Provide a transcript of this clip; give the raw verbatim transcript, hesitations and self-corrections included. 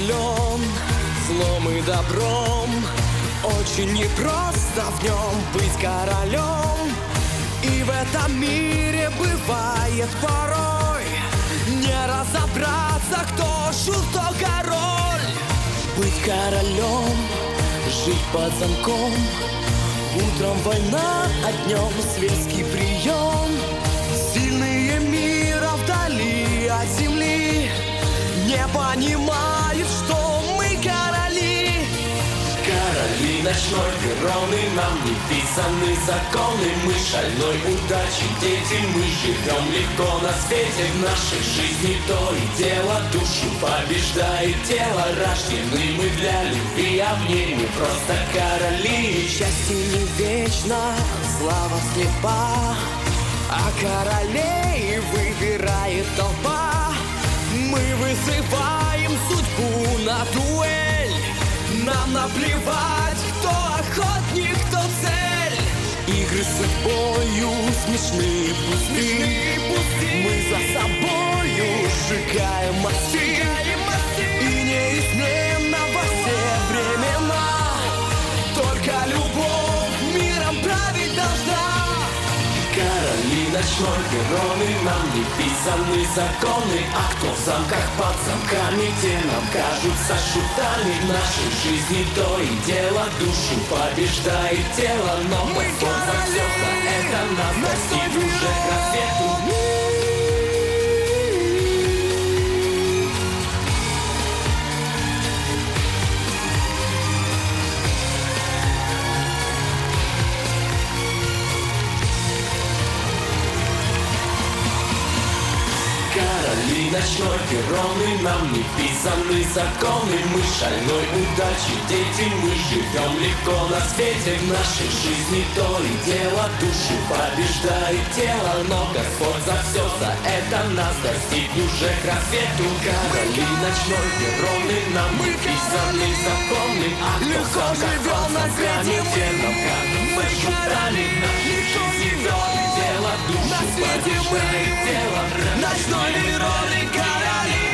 наделен злом и добром. Очень непросто в нем быть королем. И в этом мире бывает порой не разобраться, кто шут, кто король. Быть королем, жить под замком. Утром война, а днем светский прием. Сильные мира вдали от земли не понимают, что мы короли. Короли ночной вероны, нам не писаны законы. Мы шальной удачи дети, мы живем легко на свете. В нашей жизни то и дело, душу побеждает тело. Рождены мы для любви, а в ней мы просто короли. Счастье не вечно, слава слепа, а королей выбирает толпа. Мы вызываем судьбу на дуэль. Нам наплевать, кто охотник, кто цель. Игры с собою смешные, пустые, пустые. Мы за собою сжигаем мосты, и неизменно во все времена только любовь миром править должна. Короли ночной вероны, нам не писаны законы. А кто в замках под замками, те нам кажутся шутами. В нашей жизни то и дело, душу побеждает тело. Но мы за все за это нас достиг уже к рассвету. Короли ночной вероны, нам не писаны законы. Мы шальной удачи дети, мы живем легко на свете. В нашей жизни то и дело, душу побеждает тело. Но Господь за все за это нас достиг уже к рассвету. Короли ночной вероны, нам не писаны законы. А легко живем на свете те нам кажутся шутами. В нашей жизни то и дело, душу побеждает тело. Ночной Вероны короли.